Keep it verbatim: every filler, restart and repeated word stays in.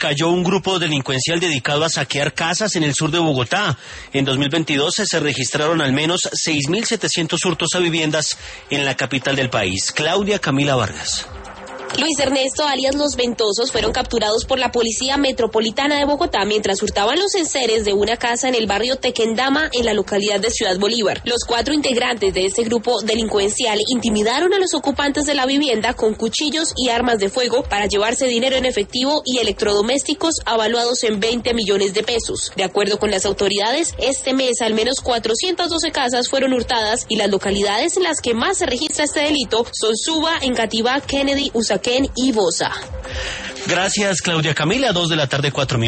cayó un grupo delincuencial dedicado a saquear casas en el sur de Bogotá. En dos mil veintidós se registraron al menos seis mil setecientos hurtos a viviendas en la capital del país. Claudia Camila Vargas. Luis Ernesto, alias Los Ventosos, fueron capturados por la Policía Metropolitana de Bogotá mientras hurtaban los enseres de una casa en el barrio Tequendama, en la localidad de Ciudad Bolívar. Los cuatro integrantes de este grupo delincuencial intimidaron a los ocupantes de la vivienda con cuchillos y armas de fuego para llevarse dinero en efectivo y electrodomésticos avaluados en veinte millones de pesos. De acuerdo con las autoridades, este mes al menos cuatrocientas doce casas fueron hurtadas y las localidades en las que más se registra este delito son Suba, Engativá, Kennedy, Usaquén y Bosa. Gracias, Claudia Camila. Dos de la tarde, cuatro minutos.